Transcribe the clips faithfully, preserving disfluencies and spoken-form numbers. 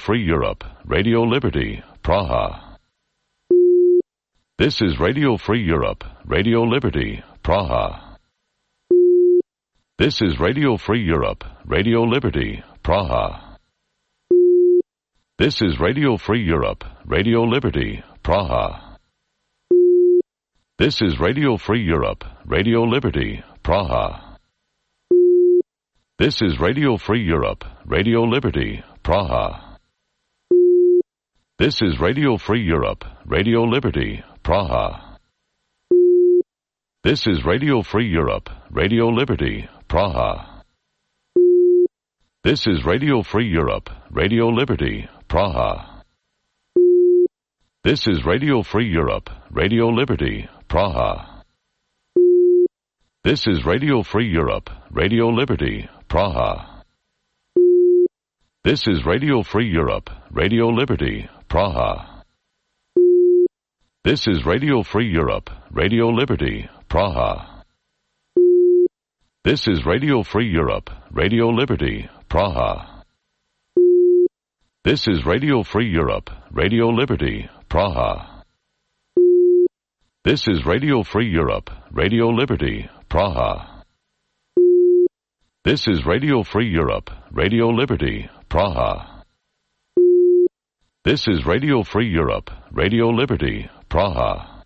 Free Europe, Radio Liberty, Praha. This is Radio Free Europe, Radio Liberty, Praha. This is Radio Free Europe, Radio Liberty, Praha. This is Radio Free Europe, Radio Liberty, Praha. This is Radio Free Europe, Radio Liberty, Praha. This is Radio Free Europe, Radio Liberty, Praha. This is Radio Free Europe, Radio Liberty, Praha. This is Radio Free Europe, Radio Liberty, Praha. This is Radio Free Europe, Radio Liberty, Praha. This is Radio Free Europe, Radio Liberty, Praha. This is Radio Free Europe, Radio Liberty, Praha. This is Radio Free Europe, Radio Liberty, Praha. This is Radio Free Europe, Radio Liberty, Praha. This is Radio Free Europe, Radio Liberty, Praha. This is Radio Free Europe, Radio Liberty, Praha. This is Radio Free Europe, Radio Liberty, Praha. This is Radio Free Europe, Radio Liberty, Praha. This is Radio Free Europe, Radio Liberty, Praha.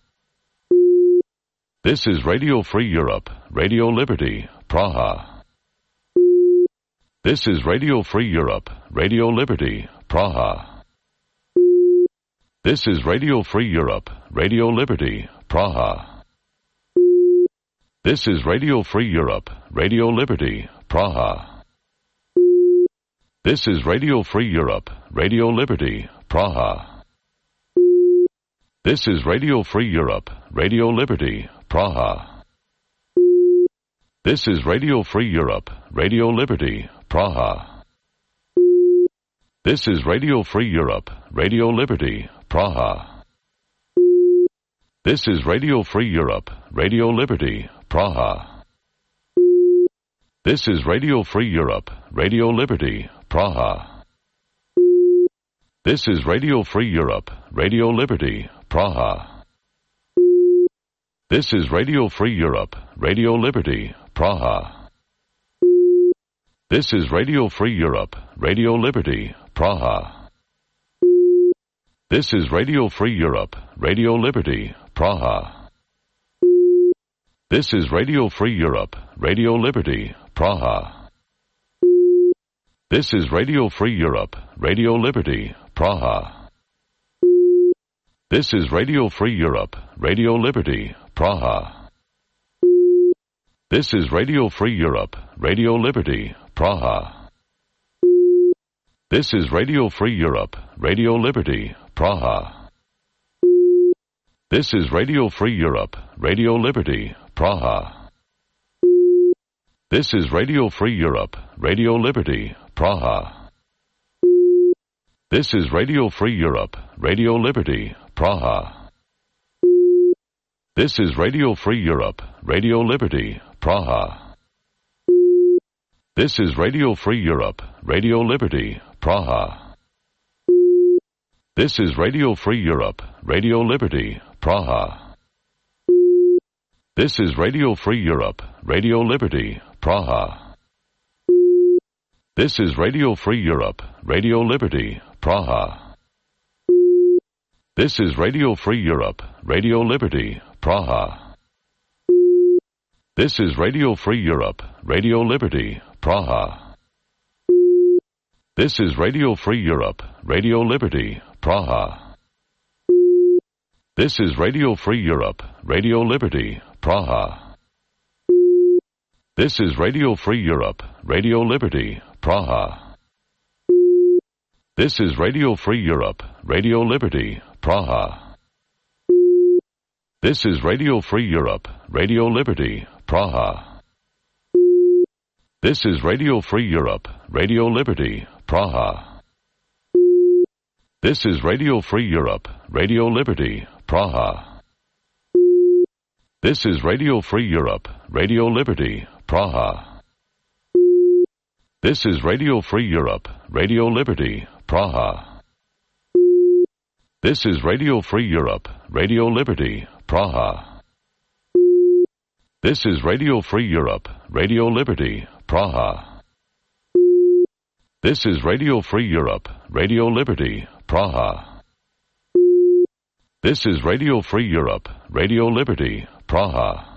This is Radio Free Europe, Radio Liberty, Praha. This is Radio Free Europe, Radio Liberty, Praha. This is Radio Free Europe, Radio Liberty, Praha. This is Radio Free Europe, Radio Liberty, Praha. This is Radio Free Europe, Radio Liberty, Praha. This is Radio Free Europe, Radio Liberty, Praha. This is Radio Free Europe, Radio Liberty, Praha. This is Radio Free Europe, Radio Liberty, Praha. This is Radio Free Europe, Radio Liberty, Praha. This is Radio Free Europe, Radio Liberty, Praha. This is Radio Free Europe, Radio Liberty, Praha. This is Radio Free Europe, Radio Liberty, Praha. This is Radio Free Europe, Radio Liberty, Praha. This is Radio Free Europe, Radio Liberty, Praha. This is Radio Free Europe, Radio Liberty, Praha. This is Radio Free Europe, Radio Liberty, Praha. This is Radio Free Europe, Radio Liberty, Praha. This is Radio Free Europe, Radio Liberty, Praha. This is Radio Free Europe, Radio Liberty, Praha. This is Radio Free Europe, Radio Liberty, Praha. This is Radio Free Europe, Radio Liberty, Praha. This is Radio Free Europe, Radio Liberty, Praha. This is Radio Free Europe, Radio Liberty, Praha. This is Radio Free Europe, Radio Liberty, Praha. This is Radio Free Europe, Radio Liberty, Praha. This is Radio Free Europe, Radio Liberty, Praha. This is Radio Free Europe, Radio Liberty, Praha. This is Radio Free Europe, Radio Liberty, Praha. This is Radio Free Europe, Radio Liberty, Praha. This is Radio Free Europe, Radio Liberty, Praha. This is Radio Free Europe, Radio Liberty, Praha. This is Radio Free Europe, Radio Liberty, Praha. This is Radio Free Europe, Radio Liberty, Praha. This is Radio Free Europe, Radio Liberty, Praha. This is Radio Free Europe, Radio Liberty, Praha. This is Radio Free Europe, Radio Liberty, Praha. This is Radio Free Europe, Radio Liberty, Praha. This is Radio Free Europe, Radio Liberty, Praha. This is Radio Free Europe, Radio Liberty, Praha. This is Radio Free Europe, Radio Liberty, Praha. This is Radio Free Europe, Radio Liberty, Praha. This is Radio Free Europe, Radio Liberty, Praha.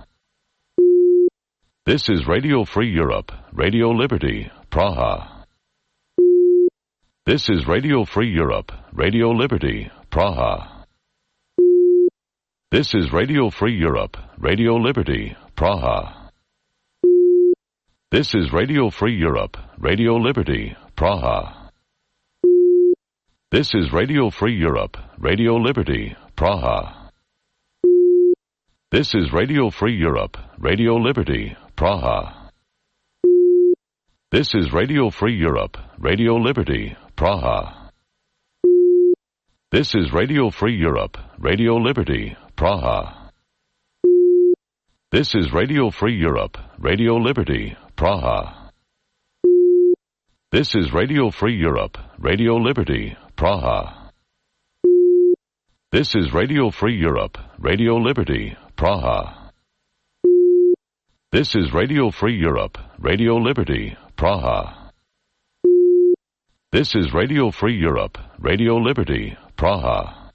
This is Radio Free Europe, Radio Liberty, Praha. This is Radio Free Europe, Radio Liberty, Praha. This is Radio Free Europe, Radio Liberty, Praha. This is Radio Free Europe, Radio Liberty, Praha. This is Radio Free Europe, Radio Liberty, Praha. This is Radio Free Europe, Radio Liberty, Praha. This is Radio Free Europe, Radio Liberty, Praha. This is Radio Free Europe, Radio Liberty, Praha. This is Radio Free Europe, Radio Liberty, Praha. This is Radio Free Europe, Radio Liberty, Praha. This is Radio Free Europe, Radio Liberty, Praha. This is Radio Free Europe, Radio Liberty, Praha. This is Radio Free Europe, Radio Liberty, Praha.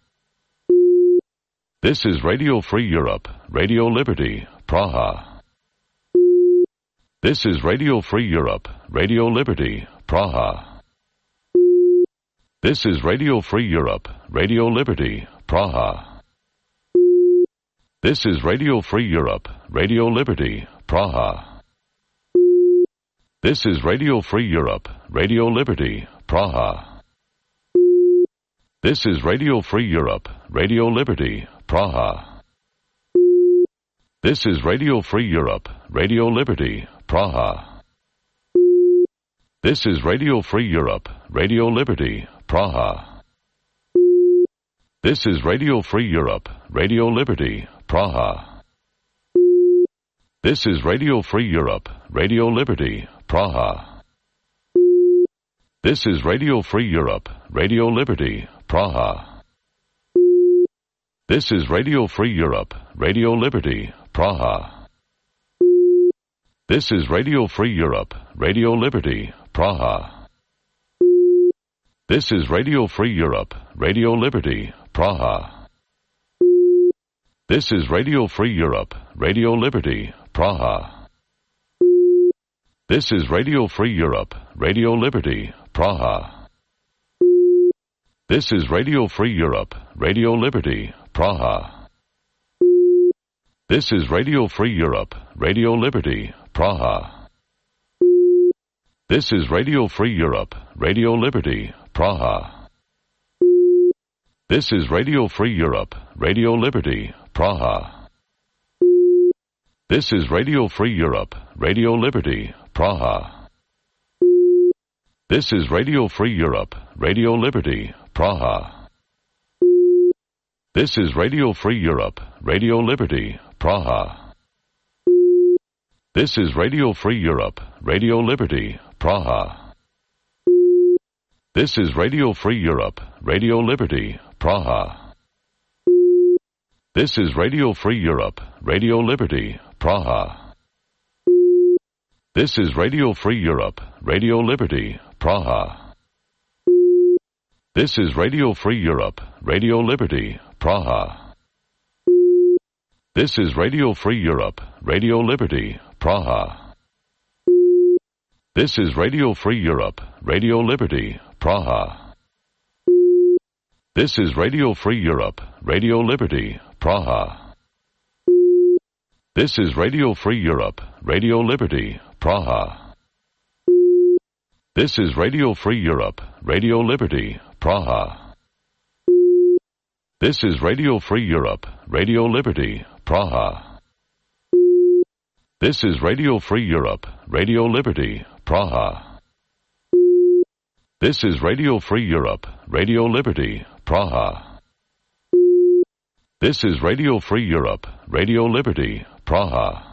This is Radio Free Europe, Radio Liberty, Praha. This is Radio Free Europe, Radio Liberty, Praha. This is Radio Free Europe, Radio Liberty, Praha. This is Radio Free Europe, Radio Liberty, Praha. This is Radio Free Europe, Radio Liberty, Praha. This is Radio Free Europe, Radio Liberty, Praha. This is Radio Free Europe, Radio Liberty, Praha. This is Radio Free Europe, Radio Liberty, Praha. This is Radio Free Europe, Radio Liberty, Praha. This is Radio Free Europe, Radio Liberty, Praha. This is Radio Free Europe, Radio Liberty, Praha. This is Radio Free Europe, Radio Liberty, Praha. This is Radio Free Europe, Radio Liberty, Praha. This is Radio Free Europe, Radio Liberty, Praha. This is Radio Free Europe, Radio Liberty, Praha. This is Radio Free Europe, Radio Liberty, Praha. This is Radio Free Europe, Radio Liberty, Praha. This is Radio Free Europe, Radio Liberty, Praha. This is Radio Free Europe, Radio Liberty, Praha. This is Radio Free Europe, Radio Liberty, Praha. This is Radio Free Europe, Radio Liberty, Praha. This is Radio Free Europe, Radio Liberty, Praha. This is Radio Free Europe, Radio Liberty, Praha. This is Radio Free Europe, Radio Liberty, Praha. This is Radio Free Europe, Radio Liberty, Praha. This is Radio Free Europe, Radio Liberty, Praha. This is Radio Free Europe, Radio Liberty, Praha. This is Radio Free Europe, Radio Liberty, Praha. This is Radio Free Europe, Radio Liberty, Praha. This is Radio Free Europe, Radio Liberty, Praha. This is Radio Free Europe, Radio Liberty, Praha. This is Radio Free Europe, Radio Liberty, Praha. This is Radio Free Europe, Radio Liberty, Praha. This is Radio Free Europe, Radio Liberty, Praha. This is Radio Free Europe, Radio Liberty, Praha. This is Radio Free Europe, Radio Liberty, Praha. This is Radio Free Europe, Radio Liberty, Praha.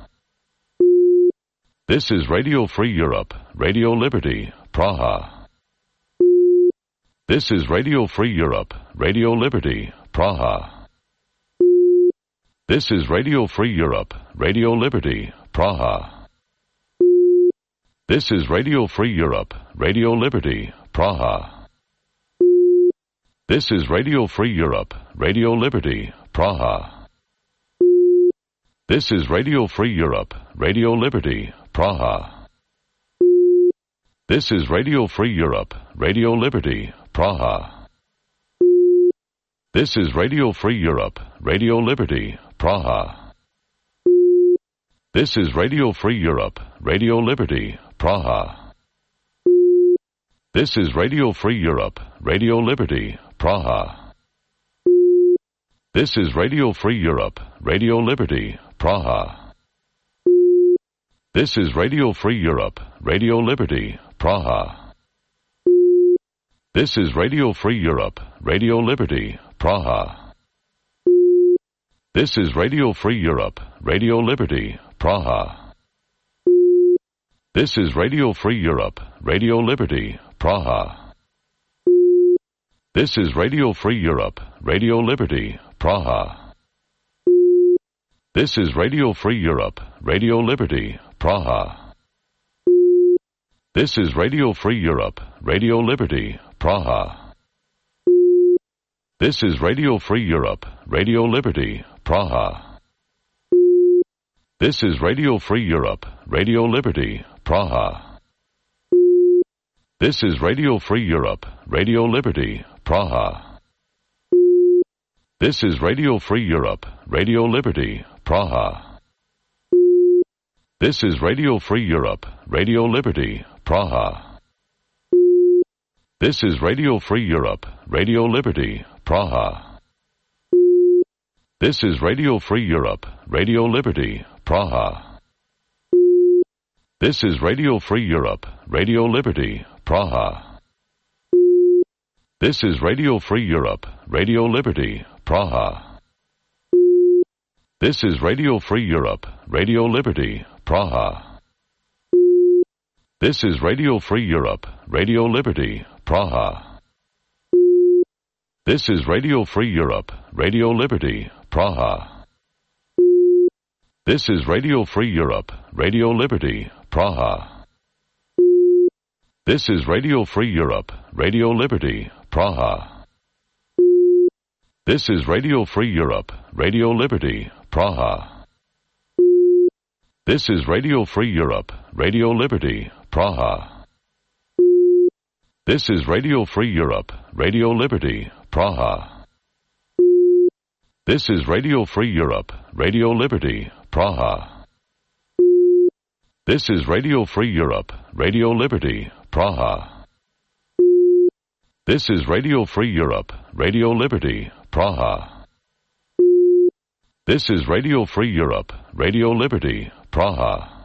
This is Radio Free Europe, Radio Liberty, Praha. This is Radio Free Europe, Radio Liberty, Praha. This is Radio Free Europe, Radio Liberty, Praha. This is Radio Free Europe, Radio Liberty, Praha. This is Radio Free Europe, Radio Liberty, Praha. This is Radio Free Europe, Radio Liberty, Praha. This is Radio Free Europe, Radio Liberty, Praha. This is Radio Free Europe, Radio Liberty, Praha. This is Radio Free Europe, Radio Liberty, Praha. This is Radio Free Europe, Radio Liberty, Praha. This is Radio Free Europe, Radio Liberty, Praha. This is Radio Free Europe, Radio Liberty, Praha. This is Radio Free Europe, Radio Liberty, Praha. This is Radio Free Europe, Radio Liberty, Praha. This is Radio Free Europe, Radio Liberty, Praha. This is Radio Free Europe, Radio Liberty, Praha. This is Radio Free Europe, Radio Liberty, Praha. This is Radio Free Europe, Radio Liberty, Praha. This is Radio Free Europe, Radio Liberty, Praha. This is Radio Free Europe, Radio Liberty, Praha. This is Radio Free Europe, Radio Liberty, Praha. This is Radio Free Europe, Radio Liberty, Praha. This is Radio Free Europe, Radio Liberty, Praha. This is Radio Free Europe, Radio Liberty, Praha. This is Radio Free Europe, Radio Liberty, Praha. This is Radio Free Europe, Radio Liberty, Praha. This is Radio Free Europe, Radio Liberty, Praha. This is Radio Free Europe, Radio Liberty, Praha. This is Radio Free Europe, Radio Liberty, Praha. This is Radio Free Europe, Radio Liberty, Praha. This is Radio Free Europe, Radio Liberty, Praha. This is Radio Free Europe, Radio Liberty, Praha. This is Radio Free Europe, Radio Liberty, Praha. This is Radio Free Europe, Radio Liberty, Praha. This is Radio Free Europe, Radio Liberty, Praha. This is Radio Free Europe, Radio Liberty, Praha. This is Radio Free Europe, Radio Liberty, Praha. This is Radio Free Europe, Radio Liberty, Praha. This is Radio Free Europe, Radio Liberty, Praha.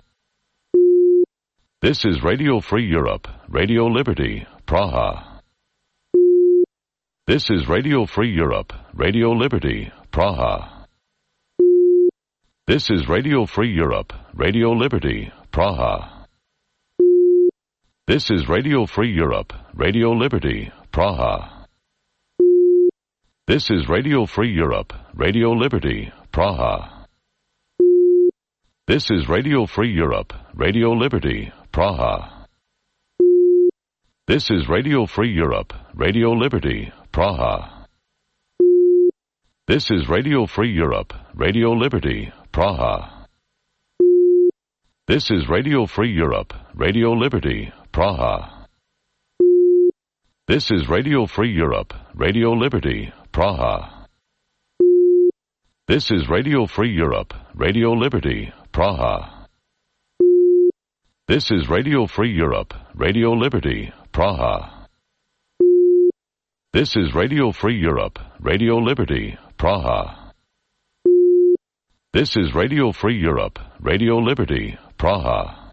This is Radio Free Europe, Radio Liberty, Praha. This is Radio Free Europe, Radio Liberty, Praha. This is Radio Free Europe, Radio Liberty, Praha. This is Radio Free Europe, Radio Liberty, Praha. This is Radio Free Europe, Radio Liberty, Praha. This is Radio Free Europe, Radio Liberty, Praha. This is Radio Free Europe, Radio Liberty, Praha. This is Radio Free Europe, Radio Liberty, Praha. This is Radio Free Europe, Radio Liberty, Praha. This is Radio Free Europe, Radio Liberty, Praha. This is Radio Free Europe, Radio Liberty, Praha. This is Radio Free Europe, Radio Liberty, Praha. This is Radio Free Europe, Radio Liberty, Praha. This is Radio Free Europe, Radio Liberty, Praha.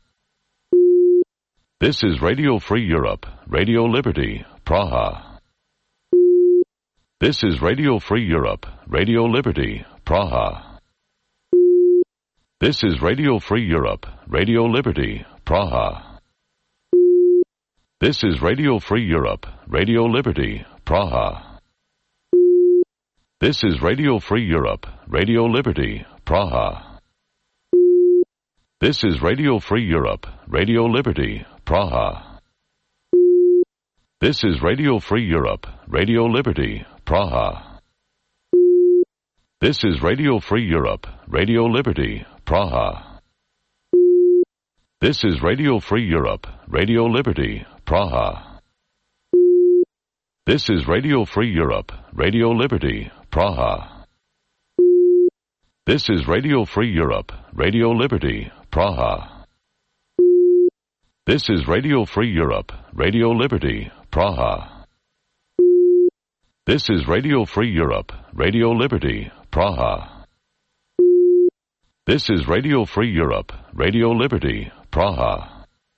This is Radio Free Europe, Radio Liberty, Praha. This is Radio Free Europe, Radio Liberty, Praha. This is Radio Free Europe, Radio Liberty, Praha. This is Radio Free Europe, Radio Liberty, Praha. This is Radio Free Europe, Radio Liberty, Praha. This is Radio Free Europe, Radio Liberty, Praha. This is Radio Free Europe, Radio Liberty, Praha. This is Radio Free Europe, Radio Liberty, Praha. This is Radio Free Europe, Radio Liberty, Praha. This is Radio Free Europe, Radio Liberty, Praha. This is Radio Free Europe, Radio Liberty, Praha. This is Radio Free Europe, Radio Liberty, Praha. This is Radio Free Europe, Radio Liberty, Praha. This is Radio Free Europe, Radio Liberty, Praha.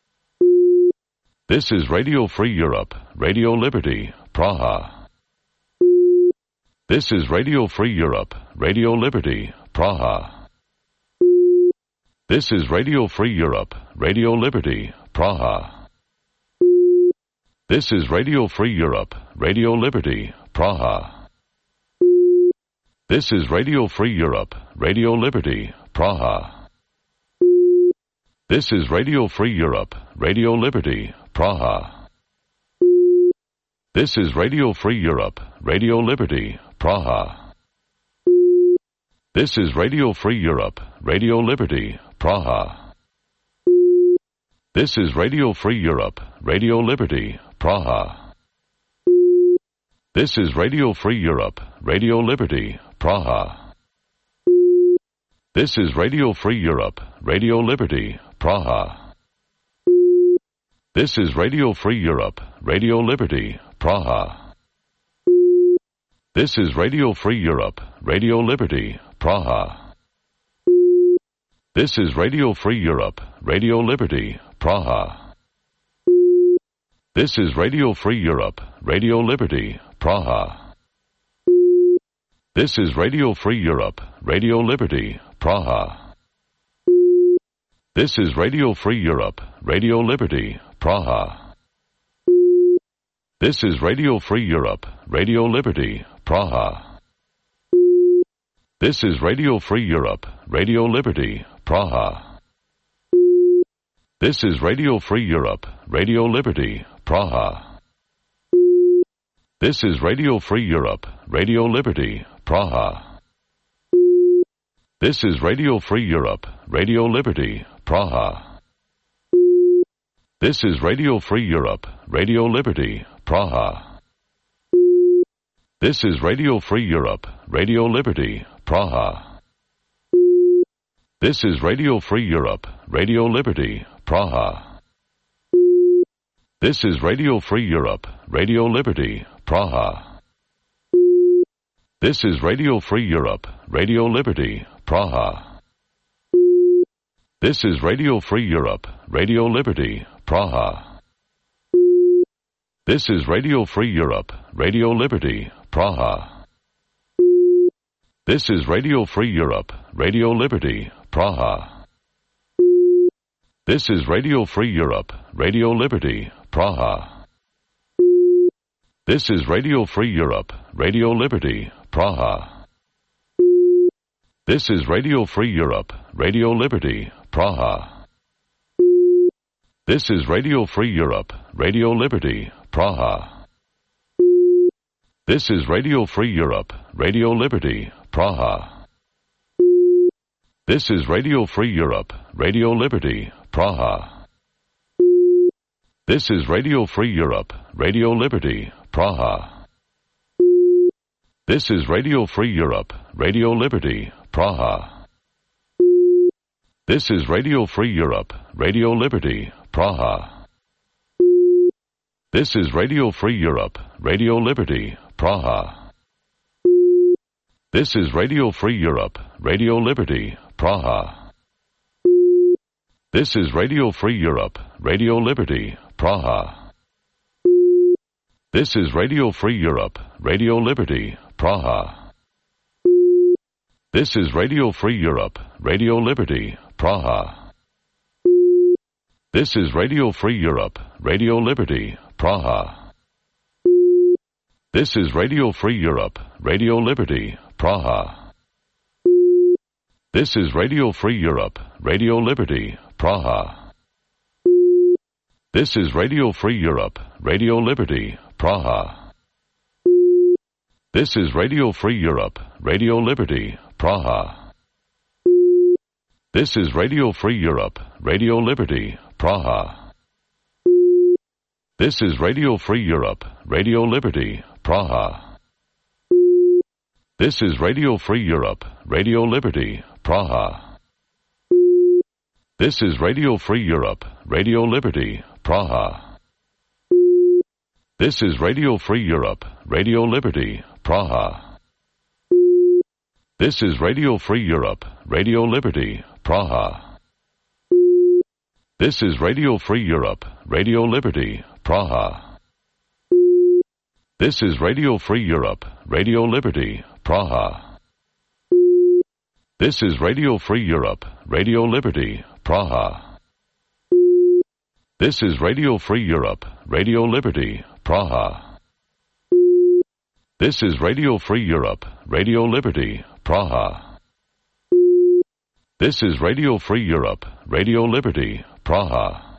This is Radio Free Europe, Radio Liberty, Praha. This is Radio Free Europe, Radio Liberty, Praha. This is Radio Free Europe, Radio Liberty, Praha. This is Radio Free Europe, Radio Liberty, Praha. This is Radio Free Europe, Radio Liberty, Praha. This is Radio Free Europe, Radio Liberty, Praha. This is Radio Free Europe, Radio Liberty, Praha. This is Radio Free Europe, Radio Liberty, Praha. This is Radio Free Europe, Radio Liberty, Praha. This is Radio Free Europe, Radio Liberty, Praha. This is Radio Free Europe, Radio Liberty, Praha. This is Radio Free Europe, Radio Liberty, Praha. This is Radio Free Europe, Radio Liberty, Praha. This is Radio Free Europe, Radio Liberty, Praha. This is Radio Free Europe, Radio Liberty, Praha. This is Radio Free Europe, Radio Liberty, Praha. This is Radio Free Europe, Radio Liberty, Praha. This is Radio Free Europe, Radio Liberty, Praha. This is Radio Free Europe, Radio Liberty, Praha. This is Radio Free Europe, Radio Liberty, Praha. This is Radio Free Europe, Radio Liberty, Praha. This is Radio Free Europe, Radio Liberty, Praha. This is Radio Free Europe, Radio Liberty, Praha. This is Radio Free Europe, Radio Liberty, Praha. This is Radio Free Europe, Radio Liberty, Praha. This is Radio Free Europe, Radio Liberty, Praha. This is Radio Free Europe, Radio Liberty, Praha. This is Radio Free Europe, Radio Liberty, Praha. This is Radio Free Europe, Radio Liberty, Praha. This is Radio Free Europe, Radio Liberty, Praha. This is Radio Free Europe, Radio Liberty, Praha. This is Radio Free Europe, Radio Liberty, Praha. This is Radio Free Europe, Radio Liberty, Praha. This is Radio Free Europe, Radio Liberty, Praha. This is Radio Free Europe, Radio Liberty, Praha. This is Radio Free Europe, Radio Liberty, Praha. This is Radio Free Europe, Radio Liberty, Praha. This is Radio Free Europe, Radio Liberty, Praha. This is Radio Free Europe, Radio Liberty, Praha. This is Radio Free Europe, Radio Liberty, Praha. This is Radio Free Europe, Radio Liberty, Praha. This is Radio Free Europe, Radio Liberty, Praha. This is Radio Free Europe, Radio Liberty, Praha. This is Radio Free Europe, Radio Liberty, Praha. This is Radio Free Europe, Radio Liberty, Praha. This is Radio Free Europe, Radio Liberty, Praha. This is Radio Free Europe, Radio Liberty, Praha. This is Radio Free Europe, Radio Liberty, Praha. This is Radio Free Europe, Radio Liberty, Praha. This is Radio Free Europe, Radio Liberty, Praha. This is Radio Free Europe, Radio Liberty, Praha. This is Radio Free Europe, Radio Liberty, Praha. This is Radio Free Europe, Radio Liberty, Praha. This is Radio Free Europe, Radio Liberty, Praha. This is Radio Free Europe, Radio Liberty, Praha. This is Radio Free Europe, Radio Liberty, Praha. This is Radio Free Europe, Radio Liberty, Praha. This is Radio Free Europe, Radio Liberty, Praha. This is Radio Free Europe, Radio Liberty, Praha. This is Radio Free Europe, Radio Liberty, Praha. This is Radio Free Europe, Radio Liberty, Praha.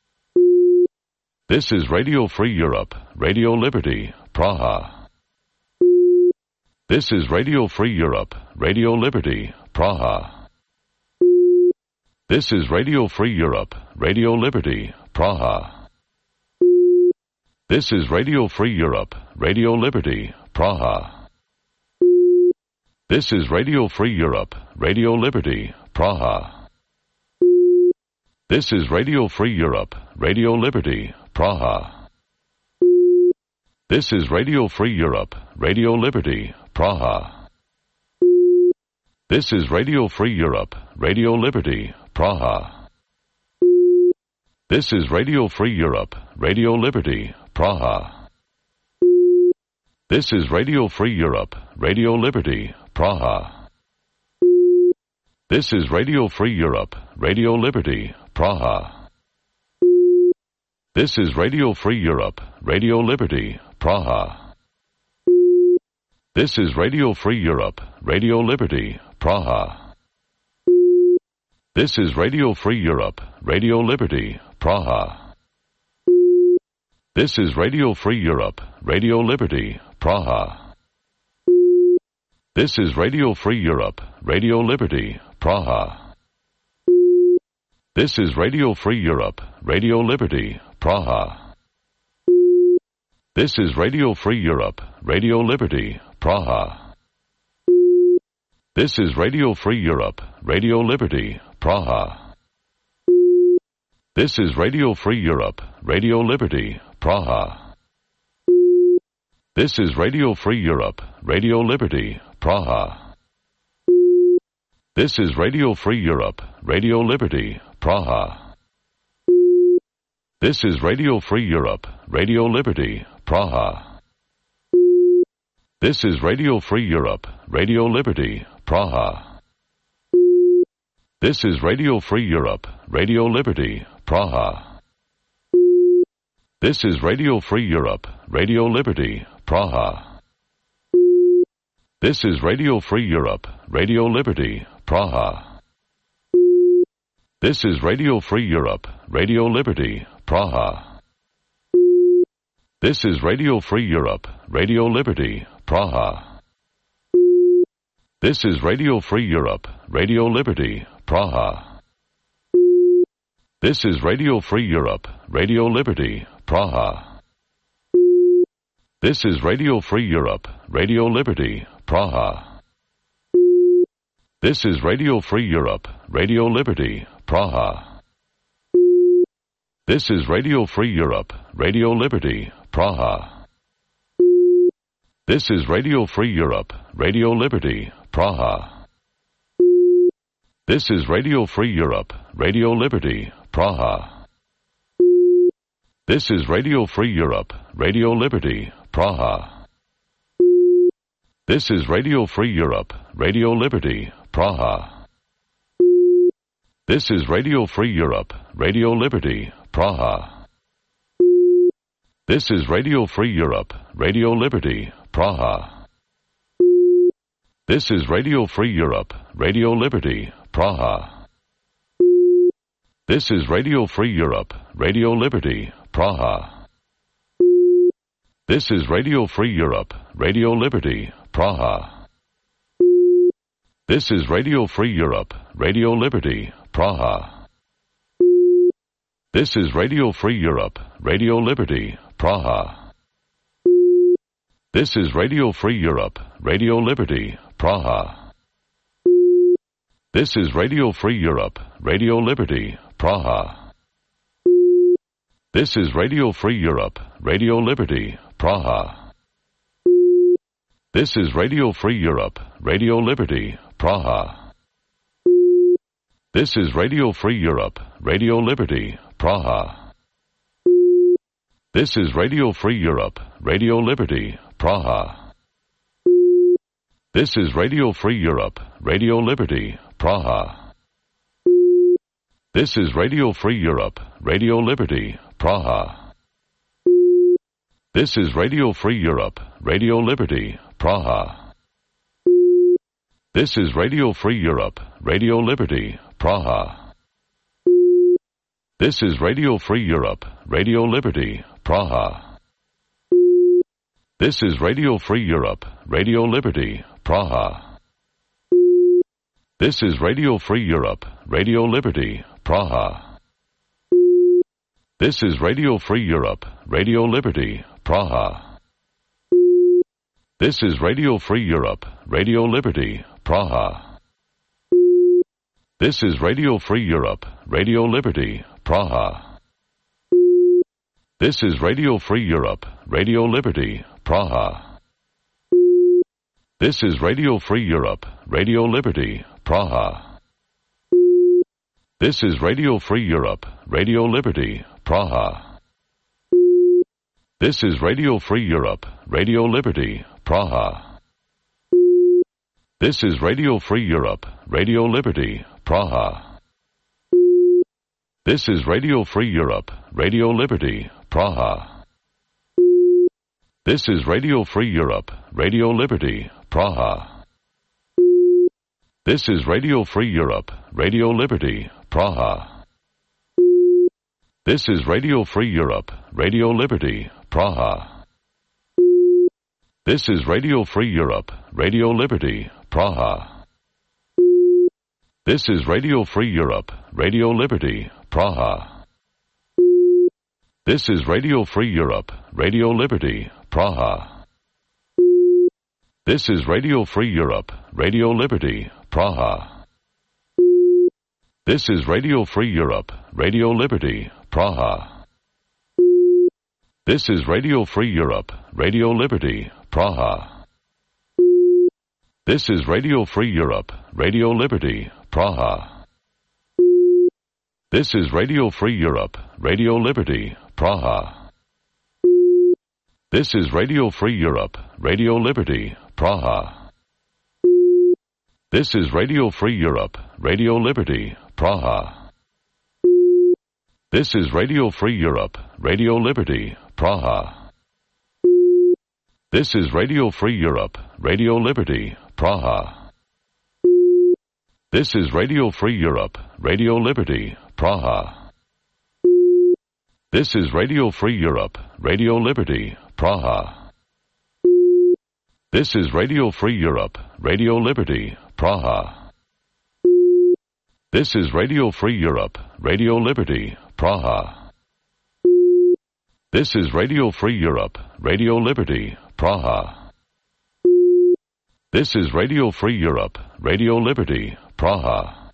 This is Radio Free Europe, Radio Liberty, Praha. This is Radio Free Europe, Radio Liberty, Praha. This is Radio Free Europe, Radio Liberty, Praha. This is Radio Free Europe, Radio Liberty, Praha. This is Radio Free Europe, Radio Liberty, Praha. This is Radio Free Europe, Radio Liberty, Praha. This is Radio Free Europe, Radio Liberty, Praha. This is Radio Free Europe, Radio Liberty, Praha. This is Radio Free Europe, Radio Liberty, Praha. This is Radio Free Europe, Radio Liberty, Praha. This is Radio Free Europe, Radio Liberty, Praha. This is Radio Free Europe, Radio Liberty, Praha. This is Radio Free Europe, Radio Liberty, Praha. This is Radio Free Europe, Radio Liberty, Praha. This is Radio Free Europe, Radio Liberty, Praha. This is Radio Free Europe, Radio Liberty, Praha. This is Radio Free Europe, Radio Liberty, Praha. This is Radio Free Europe, Radio Liberty, Praha. This is Radio Free Europe, Radio Liberty, Praha. This is Radio Free Europe, Radio Liberty, Praha. This is Radio Free Europe, Radio Liberty, Praha. This is Radio Free Europe, Radio Liberty, Praha. This is Radio Free Europe, Radio Liberty, Praha. This is Radio Free Europe, Radio Liberty, Praha. This is Radio Free Europe, Radio Liberty, Praha. This is Radio Free Europe, Radio Liberty, Praha. This is Radio Free Europe, Radio Liberty, Praha. This is Radio Free Europe, Radio Liberty, Praha. This is Radio Free Europe, Radio Liberty, Praha. This is Radio Free Europe, Radio Liberty, Praha. This is Radio Free Europe, Radio Liberty, Praha. This is Radio Free Europe, Radio Liberty, Praha. This is Radio Free Europe, Radio Liberty, Praha. This is Radio Free Europe, Radio Liberty, Praha. This is Radio Free Europe, Radio Liberty, Praha. This is Radio Free Europe, Radio Liberty, Praha. This is Radio Free Europe, Radio Liberty, Praha. This is Radio Free Europe, Radio Liberty, Praha. This is Radio Free Europe, Radio Liberty, Praha. This is Radio Free Europe, Radio Liberty, Praha. This is Radio Free Europe, Radio Liberty, Praha. This is Radio Free Europe, Radio Liberty, Praha. This is Radio Free Europe, Radio Liberty, Praha. This is Radio Free Europe, Radio Liberty, Praha. This is Radio Free Europe, Radio Liberty, Praha. This is Radio Free Europe, Radio Liberty, Praha. This is Radio Free Europe, Radio Liberty, Praha. This is Radio Free Europe, Radio Liberty, Praha. This is Radio Free Europe, Radio Liberty, Praha. This is Radio Free Europe, Radio Liberty, Praha. This is Radio Free Europe, Radio Liberty, Praha. This is Radio Free Europe, Radio Liberty, Praha. This is Radio Free Europe, Radio Liberty, Praha. This is Radio Free Europe, Radio Liberty, Praha. This is Radio Free Europe, Radio Liberty, Praha. This is Radio Free Europe, Radio Liberty, Praha. This is Radio Free Europe, Radio Liberty, Praha. This is Radio Free Europe, Radio Liberty, Praha. This is Radio Free Europe, Radio Liberty, Praha. This is Radio Free Europe, Radio Liberty, Praha. This is Radio Free Europe, Radio Liberty, Praha. This is Radio Free Europe, Radio Liberty, Praha. This is Radio Free Europe, Radio Liberty, Praha. This is Radio Free Europe, Radio Liberty, Praha. This is Radio Free Europe, Radio Liberty, Praha. This is Radio Free Europe, Radio Liberty, Praha. This is Radio Free Europe, Radio Liberty, Praha. This is Radio Free Europe, Radio Liberty, Praha. This is Radio Free Europe, Radio Liberty, Praha. This is Radio Free Europe, Radio Liberty, Praha. This is Radio Free Europe, Radio Liberty, Praha. This is Radio Free Europe, Radio Liberty, Praha. This is Radio Free Europe, Radio Liberty, Praha. This is Radio Free Europe, Radio Liberty, Praha. This is Radio Free Europe, Radio Liberty, Praha. This is Radio Free Europe, Radio Liberty, Praha. This is Radio Free Europe, Radio Liberty, Praha. This is Radio Free Europe, Radio Liberty, Praha. This is Radio Free Europe, Radio Liberty, Praha. This is Radio Free Europe, Radio Liberty, Praha. This is Radio Free Europe, Radio Liberty, Praha. This is Radio Free Europe, Radio Liberty, Praha. This is Radio Free Europe, Radio Liberty, Praha. This is Radio Free Europe, Radio Liberty, Praha. This is Radio Free Europe, Radio Liberty, Praha. This is Radio Free Europe, Radio Liberty, Praha. This is Radio Free Europe, Radio Liberty, Praha. This is Radio Free Europe, Radio Liberty, Praha.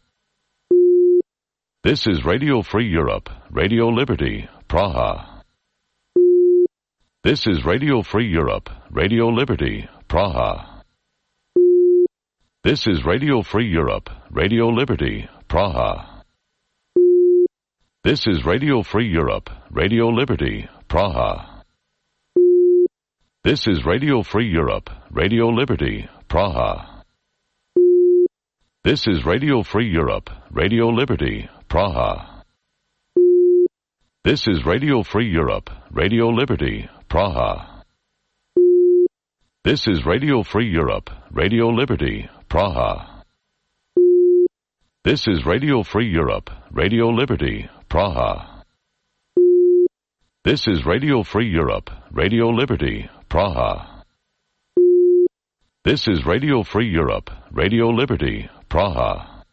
This is Radio Free Europe, Radio Liberty, Praha. This is Radio Free Europe, Radio Liberty, Praha. This is Radio Free Europe, Radio Liberty, Praha. This is Radio Free Europe, Radio Liberty, Praha. This is Radio Free Europe, Radio Liberty, Praha. This is Radio Free Europe, Radio Liberty, Praha. This is Radio Free Europe, Radio Liberty, Praha. This is Radio Free Europe, Radio Liberty, Praha. This is Radio Free Europe, Radio Liberty, Praha. This is Radio Free Europe, Radio Liberty, Praha. This is Radio Free Europe, Radio Liberty, Praha.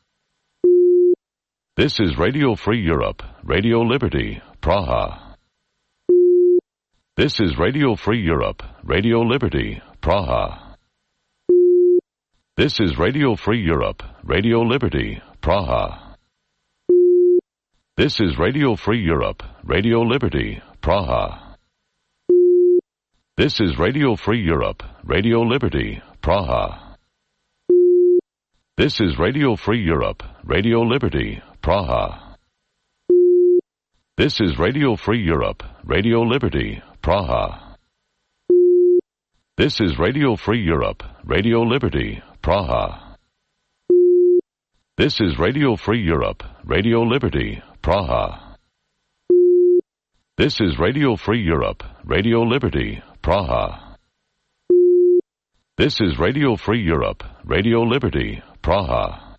This is Radio Free Europe, Radio Liberty, Praha. This is Radio Free Europe, Radio Liberty, Praha. This is Radio Free Europe, Radio Liberty, Praha. This is Radio Free Europe, Radio Liberty, Praha. This is Radio Free Europe, Radio Liberty, Praha. This is Radio Free Europe, Radio Liberty, Praha. This is Radio Free Europe, Radio Liberty, Praha. This is Radio Free Europe, Radio Liberty, Praha. This is Radio Free Europe, Radio Liberty, Praha. This is Radio Free Europe, Radio Liberty, Praha. This is Radio Free Europe, Radio Liberty, Praha.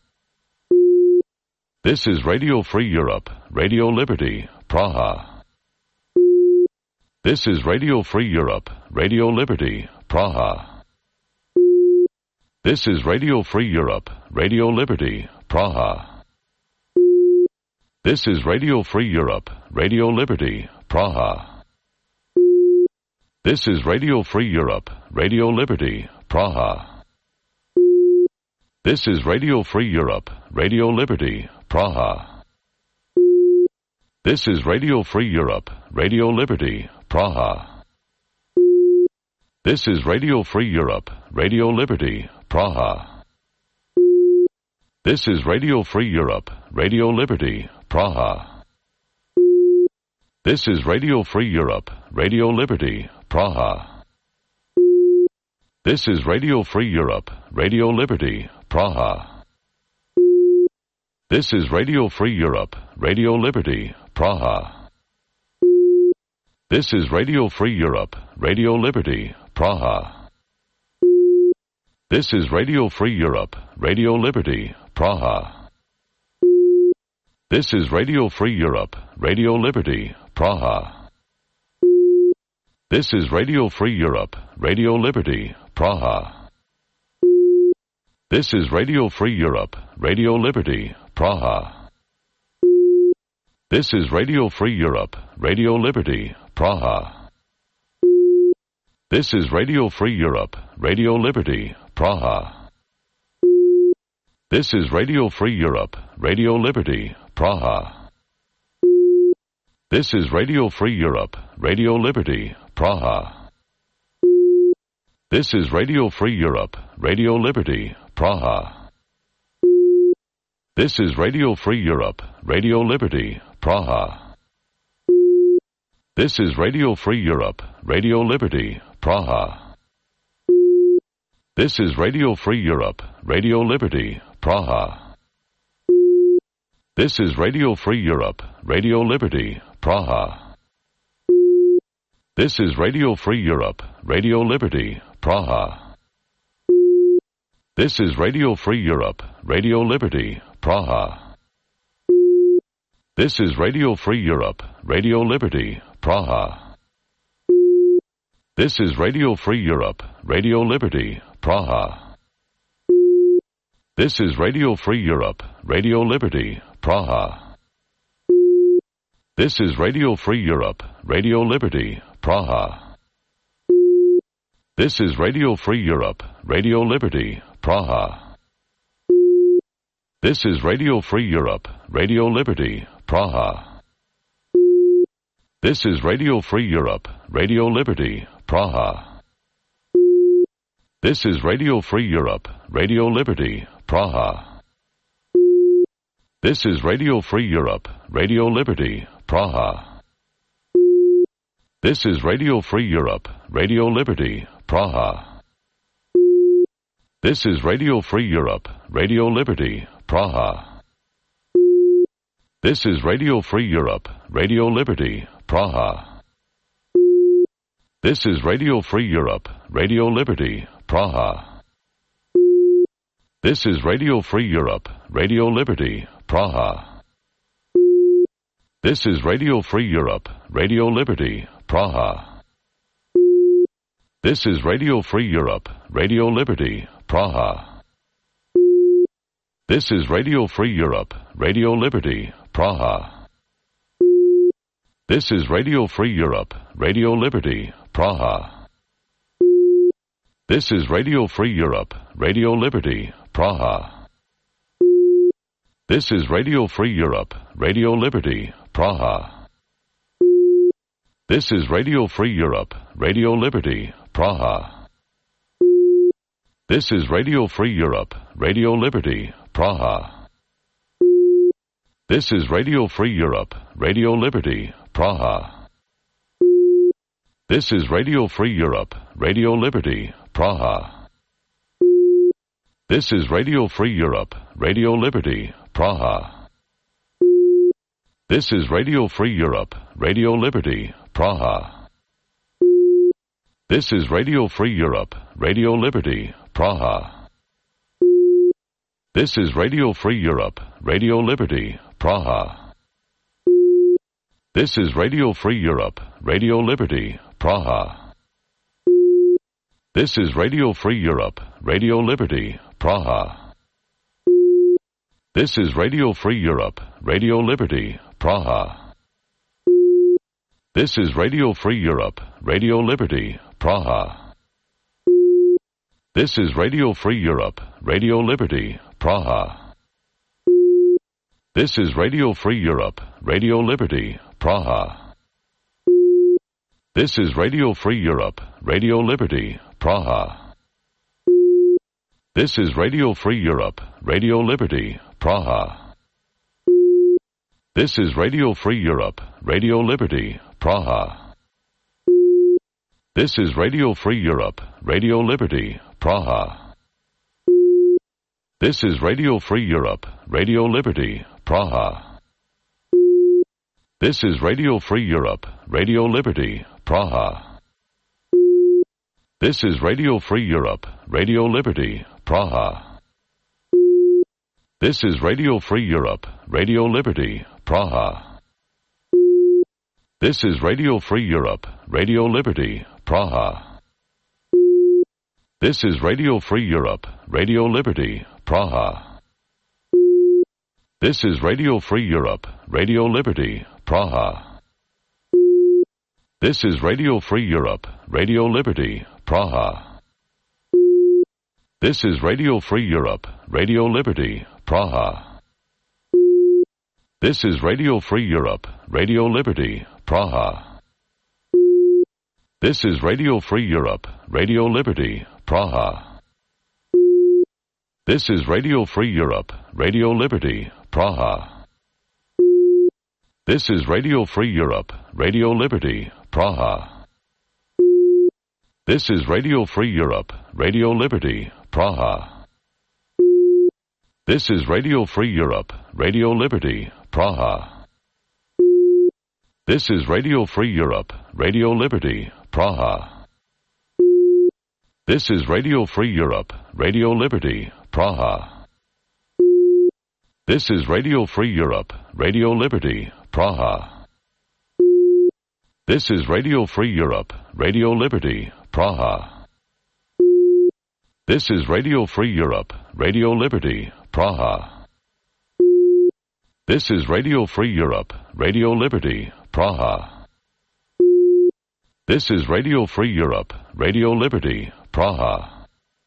This is Radio Free Europe, Radio Liberty, Praha. This is Radio Free Europe, Radio Liberty, Praha. This is Radio Free Europe, Radio Liberty, Praha. This is Radio Free Europe, Radio Liberty, Praha. This is Radio Free Europe, Radio Liberty, Praha. This is Radio Free Europe, Radio Liberty, Praha. This is Radio Free Europe, Radio Liberty, Praha. This is Radio Free Europe, Radio Liberty, Praha. This is Radio Free Europe, Radio Liberty, Praha. This is Radio Free Europe, Radio Liberty, Praha. This is Radio Free Europe, Radio Liberty, Praha. This is Radio Free Europe, Radio Liberty, Praha. This is Radio Free Europe, Radio Liberty, Praha. This is Radio Free Europe, Radio Liberty, Praha. This is Radio Free Europe, Radio Liberty, Praha. This is Radio Free Europe, Radio Liberty, Praha. This is Radio Free Europe, Radio Liberty, Praha. This is Radio Free Europe, Radio Liberty, Praha. This is Radio Free Europe, Radio Liberty, Praha. This is Radio Free Europe, Radio Liberty, Praha. This is Radio Free Europe, Radio Liberty, Praha. This is Radio Free Europe, Radio Liberty, Praha. This is Radio Free Europe, Radio Liberty, Praha. This is Radio Free Europe, Radio Liberty, Praha. This is Radio Free Europe, Radio Liberty, Praha. This is Radio Free Europe, Radio Liberty, Praha. This is Radio Free Europe, Radio Liberty, Praha. This is Radio Free Europe, Radio Liberty, Praha. This is Radio Free Europe, Radio Liberty, Praha. This is Radio Free Europe, Radio Liberty, Praha. This is Radio Free Europe, Radio Liberty, Praha. This is Radio Free Europe, Radio Liberty, Praha. This is Radio Free Europe, Radio Liberty, Praha. This is Radio Free Europe, Radio Liberty, Praha. This is Radio Free Europe, Radio Liberty, Praha. This is Radio Free Europe, Radio Liberty, Praha. This is Radio Free Europe, Radio Liberty, Praha. This is Radio Free Europe, Radio Liberty, Praha. This is Radio Free Europe, Radio Liberty, Praha. This is Radio Free Europe, Radio Liberty, Praha. This is Radio Free Europe, Radio Liberty, Praha. This is Radio Free Europe, Radio Liberty, Praha. This is Radio Free Europe, Radio Liberty, Praha. This is Radio Free Europe, Radio Liberty, Praha. This is Radio Free Europe, Radio Liberty, Praha. This is Radio Free Europe, Radio Liberty, Praha. This is Radio Free Europe, Radio Liberty, Praha. This is Radio Free Europe, Radio Liberty, Praha. This is Radio Free Europe, Radio Liberty, Praha. This is Radio Free Europe, Radio Liberty, Praha. This is Radio Free Europe, Radio Liberty, Praha. This is Radio Free Europe, Radio Liberty, Praha. This is Radio Free Europe, Radio Liberty, Praha. This is Radio Free Europe, Radio Liberty, Praha. This is Radio Free Europe, Radio Liberty, Praha. This is Radio Free Europe, Radio Liberty, Praha. This is Radio Free Europe, Radio Liberty, Praha. This is Radio Free Europe, Radio Liberty, Praha. This is Radio Free Europe, Radio Liberty, Praha. This is Radio Free Europe, Radio Liberty, Praha. This is Radio Free Europe, Radio Liberty, Praha. This is Radio Free Europe, Radio Liberty, Praha. This is Radio Free Europe, Radio Liberty, Praha. This is Radio Free Europe, Radio Liberty, Praha. This is Radio Free Europe, Radio Liberty, Praha. This is Radio Free Europe, Radio Liberty, Praha. This is Radio Free Europe, Radio Liberty, Praha. This is Radio Free Europe, Radio Liberty, Praha. This is Radio Free Europe, Radio Liberty, Praha. This is Radio Free Europe, Radio Liberty, Praha. This is Radio Free Europe, Radio Liberty, Praha. This is Radio Free Europe, Radio Liberty, Praha. This is Radio Free Europe, Radio Liberty, Praha. This is Radio Free Europe, Radio Liberty, Praha. This is Radio Free Europe, Radio Liberty, Praha. This is Radio Free Europe, Radio Liberty, Praha. This is Radio Free Europe, Radio Liberty, Praha. This is Radio Free Europe, Radio Liberty, Praha. This is Radio Free Europe, Radio Liberty, Praha. This is Radio Free Europe, Radio Liberty, Praha. This is Radio Free Europe, Radio Liberty, Praha. This is Radio Free Europe, Radio Liberty, Praha. This is Radio Free Europe, Radio Liberty, Praha. This is Radio Free Europe, Radio Liberty, Praha. This is Radio Free Europe, Radio Liberty, Praha. This is Radio Free Europe, Radio Liberty, Praha. This is Radio Free Europe, Radio Liberty, Praha. This is Radio Free Europe, Radio Liberty, Praha.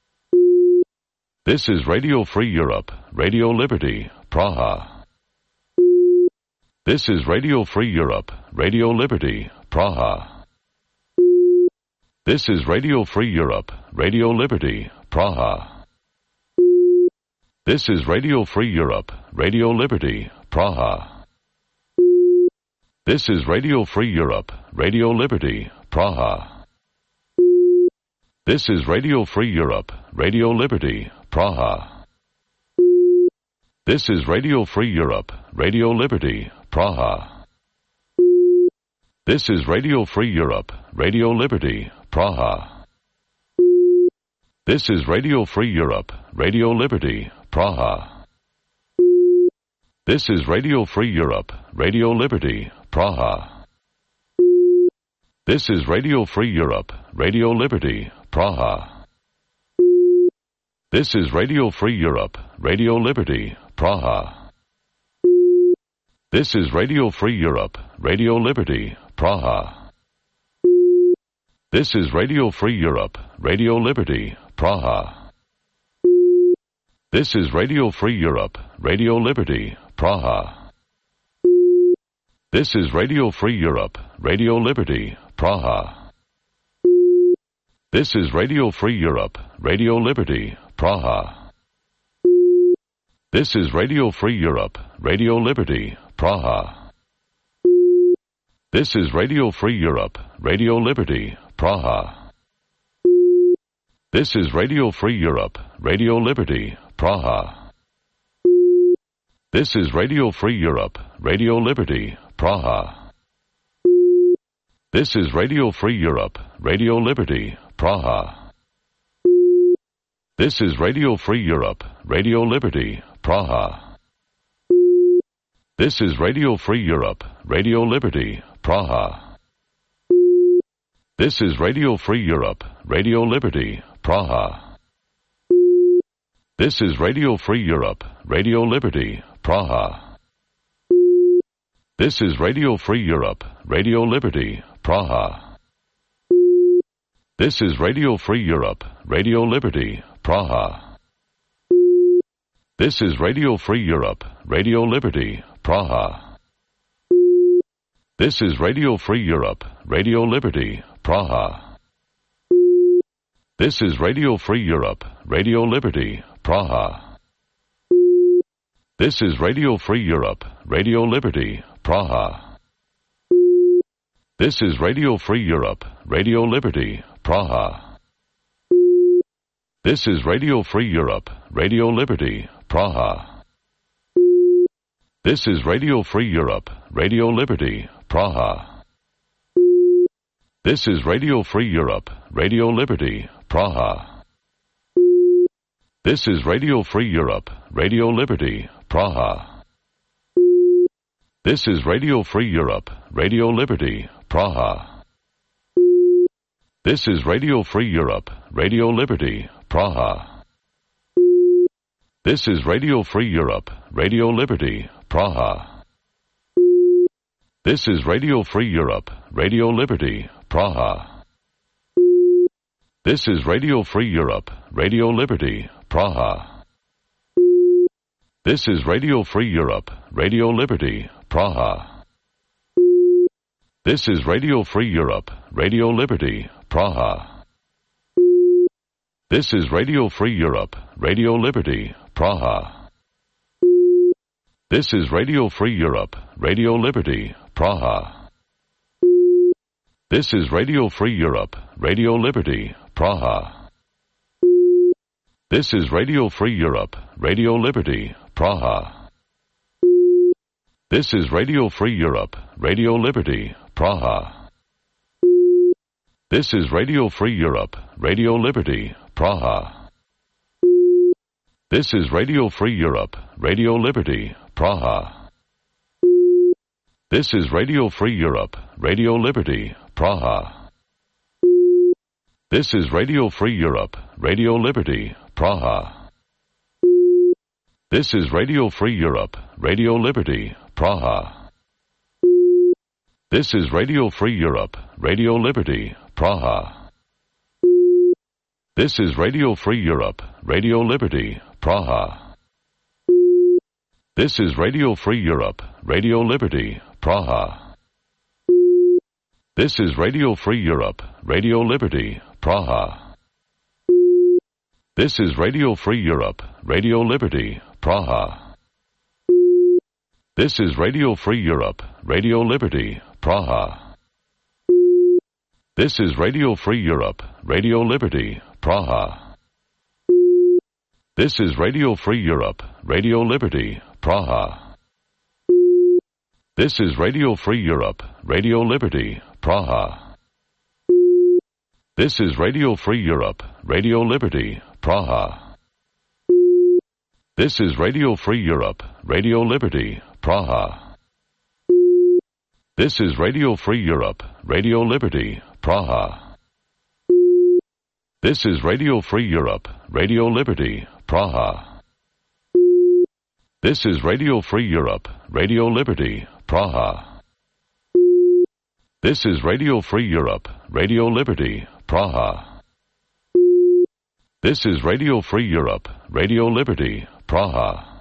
This is Radio Free Europe, Radio Liberty, Praha. This is Radio Free Europe, Radio Liberty, Praha. This is Radio Free Europe, Radio Liberty, Praha. This is Radio Free Europe, Radio Liberty, Praha. This is Radio Free Europe, Radio Liberty, Praha. This is Radio Free Europe, Radio Liberty, Praha. This is Radio Free Europe, Radio Liberty, Praha. This is Radio Free Europe, Radio Liberty, Praha. This is Radio Free Europe, Radio Liberty, Praha. This is Radio Free Europe, Radio Liberty, Praha. This is Radio Free Europe, Radio Liberty, Praha. This is Radio Free Europe, Radio Liberty, Praha. This is Radio Free Europe, Radio Liberty, Praha. This is Radio Free Europe, Radio Liberty, Praha. This is Radio Free Europe, Radio Liberty, Praha. This is Radio Free Europe, Radio Liberty, Praha. This is Radio Free Europe, Radio Liberty, Praha. This is Radio Free Europe, Radio Liberty, Praha. This is Radio Free Europe, Radio Liberty, Praha. This is Radio Free Europe, Radio Liberty, Praha. This is Radio Free Europe, Radio Liberty, Praha. This is Radio Free Europe, Radio Liberty, Praha. This is Radio Free Europe, Radio Liberty, Praha. This is Radio Free Europe, Radio Liberty, Praha. This is Radio Free Europe, Radio Liberty, Praha. This is Radio Free Europe, Radio Liberty, Praha. This is Radio Free Europe, Radio Liberty, Praha. This is Radio Free Europe, Radio Liberty, Praha. This is Radio Free Europe, Radio Liberty, Praha. This is Radio Free Europe, Radio Liberty, Praha. This is Radio Free Europe, Radio Liberty, Praha. This is Radio Free Europe, Radio Liberty, Praha. This is Radio Free Europe, Radio Liberty, Praha. This is Radio Free Europe, Radio Liberty, Praha. This is Radio Free Europe, Radio Liberty, Praha. This is Radio Free Europe, Radio Liberty, Praha. This is Radio Free Europe, Radio Liberty, Praha. This is Radio Free Europe, Radio Liberty, Praha. This is Radio Free Europe, Radio Liberty, Praha. This is Radio Free Europe, Radio Liberty, Praha. This is Radio Free Europe, Radio Liberty, Praha. This is Radio Free Europe, Radio Liberty, Praha. This is Radio Free Europe, Radio Liberty, Praha. This is Radio Free Europe, Radio Liberty, Praha. This is Radio Free Europe, Radio Liberty, Praha. This is Radio Free Europe, Radio Liberty, Praha. This is Radio Free Europe, Radio Liberty, Praha. This is Radio Free Europe, Radio Liberty, Praha. This is Radio Free Europe, Radio Liberty, Praha. This is Radio Free Europe, Radio Liberty, Praha. This is Radio Free Europe, Radio Liberty, Praha. This is Radio Free Europe, Radio Liberty, Praha. This is Radio Free Europe, Radio Liberty, Praha. This is Radio Free Europe, Radio Liberty, Praha. This is Radio Free Europe, Radio Liberty, Praha. This is Radio Free Europe, Radio Liberty, Praha. This is Radio Free Europe, Radio Liberty, Praha. This is Radio Free Europe, Radio Liberty, Praha. This is Radio Free Europe, Radio Liberty, Praha. This is Radio Free Europe, Radio Liberty, Praha. This is Radio Free Europe, Radio Liberty, Praha. This is Radio Free Europe, Radio Liberty, Praha. This is Radio Free Europe, Radio Liberty, Praha. This is Radio Free Europe, Radio Liberty, Praha. This is Radio Free Europe, Radio Liberty, Praha. This is Radio Free Europe, Radio Liberty, Praha. This is Radio Free Europe, Radio Liberty, Praha. This is Radio Free Europe, Radio Liberty, Praha. This is Radio Free Europe, Radio Liberty, Praha. This is Radio Free Europe, Radio Liberty, Praha.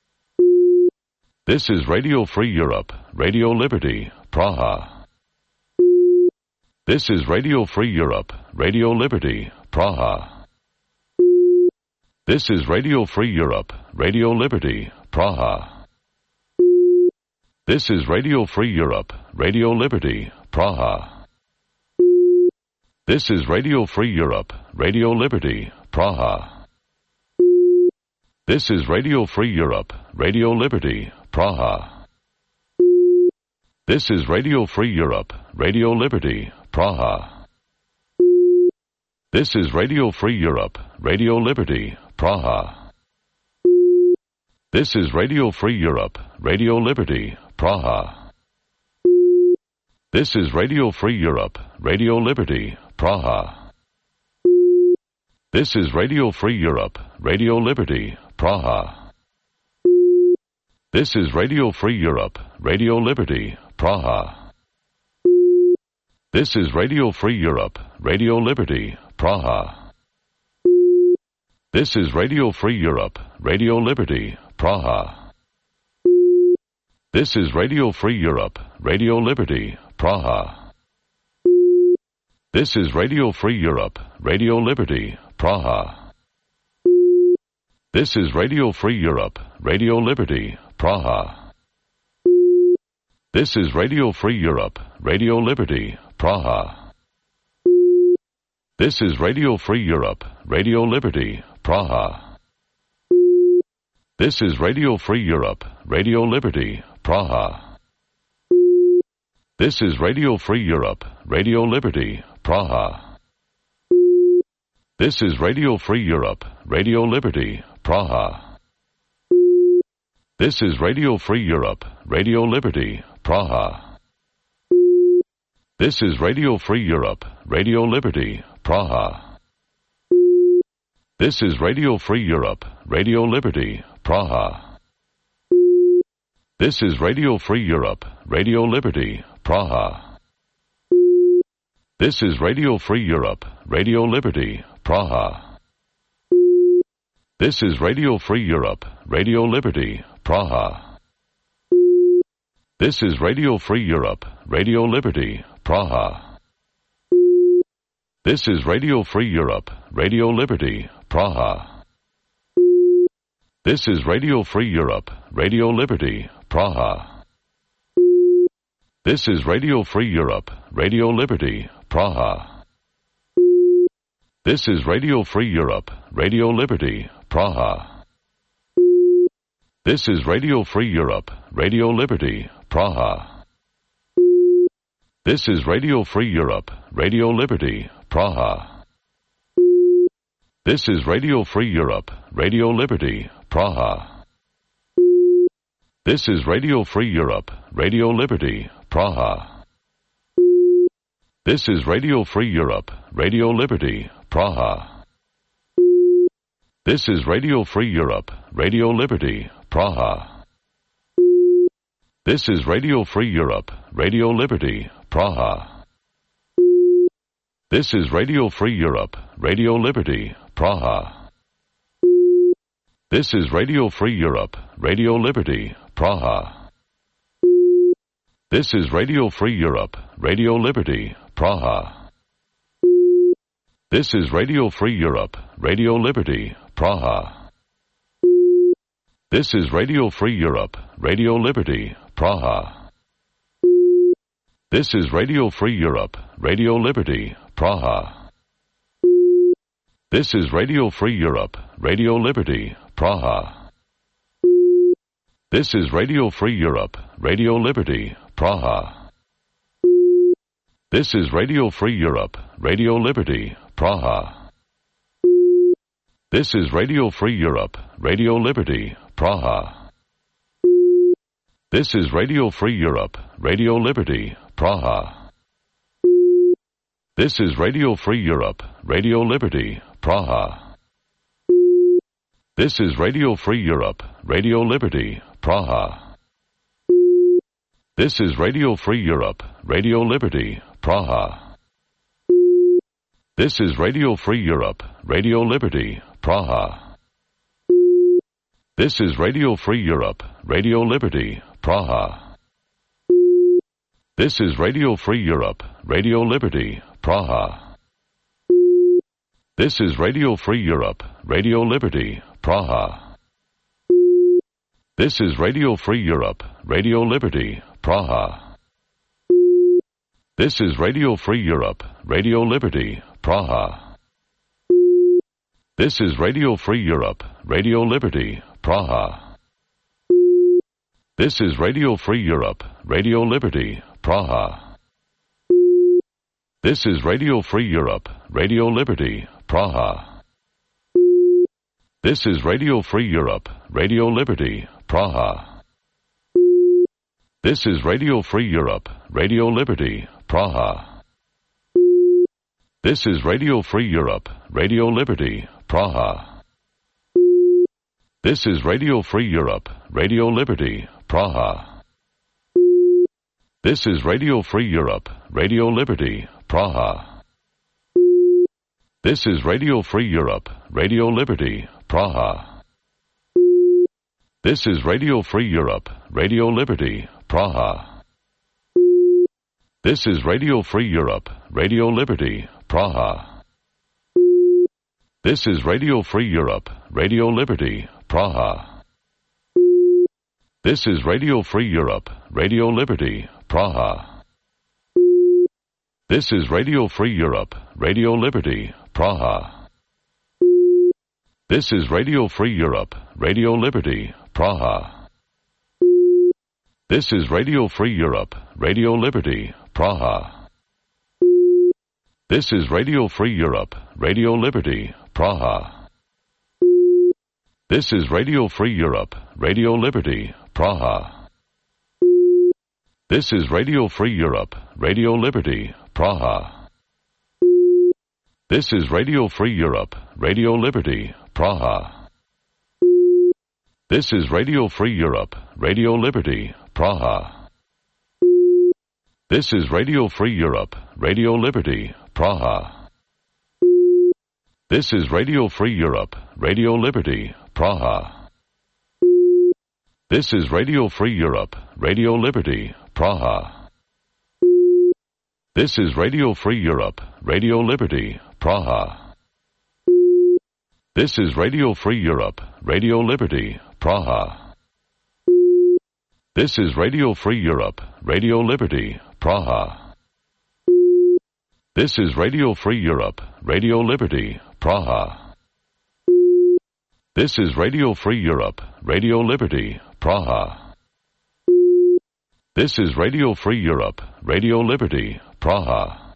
This is Radio Free Europe, Radio Liberty, Praha. This is Radio Free Europe, Radio Liberty, Praha. This is Radio Free Europe, Radio Liberty, Praha. This is Radio Free Europe, Radio Liberty, Praha. This is Radio Free Europe, Radio Liberty, Praha. This is Radio Free Europe, Radio Liberty, Praha. This is Radio Free Europe, Radio Liberty, Praha. This is Radio Free Europe, Radio Liberty, Praha. This is Radio Free Europe, Radio Liberty, Praha. This is Radio Free Europe, Radio Liberty, Praha. This is Radio Free Europe, Radio Liberty, Praha. This is Radio Free Europe, Radio Liberty, Praha. This is Radio Free Europe, Radio Liberty, Praha. This is Radio Free Europe, Radio Liberty, Praha. This is Radio Free Europe, Radio Liberty, Praha. This is Radio Free Europe, Radio Liberty, Praha. This is Radio Free Europe, Radio Liberty, Praha. This is Radio Free Europe, Radio Liberty, Praha. This is Radio Free Europe, Radio Liberty, Praha. This is Radio Free Europe, Radio Liberty, Praha. This is Radio Free Europe, Radio Liberty, Praha. This is Radio Free Europe, Radio Liberty, Praha. This is Radio Free Europe, Radio Liberty, Praha. This is Radio Free Europe, Radio Liberty, Praha. This is Radio Free Europe, Radio Liberty, Praha. This is Radio Free Europe, Radio Liberty, Praha. This is Radio Free Europe, Radio Liberty, Praha. This is Radio Free Europe, Radio Liberty, Praha. This is Radio Free Europe, Radio Liberty, Praha. This is Radio Free Europe, Radio Liberty, Praha. This is Radio Free Europe, Radio Liberty, Praha. This is Radio Free Europe, Radio Liberty, Praha. This is Radio Free Europe, Radio Liberty, Praha. This is Radio Free Europe, Radio Liberty, Praha. This is Radio Free Europe, Radio Liberty, Praha. This is Radio Free Europe, Radio Liberty, Praha. This is Radio Free Europe, Radio Liberty, Praha. This is Radio Free Europe, Radio Liberty, Praha. This is Radio Free Europe, Radio Liberty, Praha. This is Radio Free Europe, Radio Liberty, Praha. This is Radio Free Europe, Radio Liberty, Praha. This is Radio Free Europe, Radio Liberty, Praha. This is Radio Free Europe, Radio Liberty, Praha. This is Radio Free Europe, Radio Liberty, Praha. This is Radio Free Europe, Radio Liberty, Praha. This is Radio Free Europe, Radio Liberty, Praha. This is Radio Free Europe, Radio Liberty, Praha. This is Radio Free Europe, Radio Liberty, Praha. This is Radio Free Europe, Radio Liberty, Praha. This is Radio Free Europe, Radio Liberty, Praha. This is Radio Free Europe, Radio Liberty, Praha. This is Radio Free Europe, Radio Liberty, Praha. This is Radio Free Europe, Radio Liberty, Praha. This is Radio Free Europe, Radio Liberty, Praha. This is Radio Free Europe, Radio Liberty, Praha. This is Radio Free Europe, Radio Liberty, Praha. This is Radio Free Europe, Radio Liberty, Praha. This is Radio Free Europe, Radio Liberty, Praha. This is Radio Free Europe, Radio Liberty, Praha. This is Radio Free Europe, Radio Liberty, Praha. This is Radio Free Europe, Radio Liberty, Praha. This is Radio Free Europe, Radio Liberty, Praha. This is Radio Free Europe, Radio Liberty, Praha. This is Radio Free Europe, Radio Liberty, Praha. This is Radio Free Europe, Radio Liberty, Praha. This is Radio Free Europe, Radio Liberty, Praha. This is Radio Free Europe, Radio Liberty, Praha. This is Radio Free Europe, Radio Liberty, Praha. This is Radio Free Europe, Radio Liberty, Praha. This is Radio Free Europe, Radio Liberty, Praha. This is Radio Free Europe, Radio Liberty, Praha. This is Radio Free Europe, Radio Liberty, Praha. This is Radio Free Europe, Radio Liberty, Praha. This is Radio Free Europe, Radio Liberty, Praha. This is Radio Free Europe, Radio Liberty, Praha. This is Radio Free Europe, Radio Liberty, Praha. This is Radio Free Europe, Radio Liberty, Praha. This is Radio Free Europe, Radio Liberty, Praha. This is Radio Free Europe, Radio Liberty, Praha. This is Radio Free Europe, Radio Liberty, Praha. This is Radio Free Europe, Radio Liberty, Praha. This is Radio Free Europe, Radio Liberty, Praha. This is Radio Free Europe, Radio Liberty, Praha. This is Radio Free Europe, Radio Liberty, Praha. This is Radio Free Europe, Radio Liberty, Praha. This is Radio Free Europe, Radio Liberty, Praha. This is Radio Free Europe, Radio Liberty, Praha. This is Radio Free Europe, Radio Liberty, Praha. This is Radio Free Europe, Radio Liberty, Praha. This is Radio Free Europe, Radio Liberty, Praha.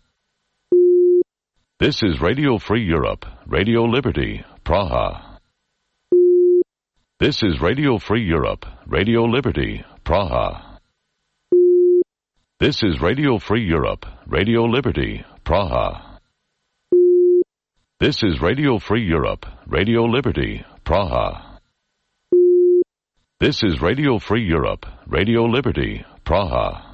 This is Radio Free Europe, Radio Liberty, Praha. This is Radio Free Europe, Radio Liberty, Praha. This is Radio Free Europe, Radio Liberty, Praha. This is Radio Free Europe, Radio Liberty, Praha. This is Radio Free Europe, Radio Liberty, Praha.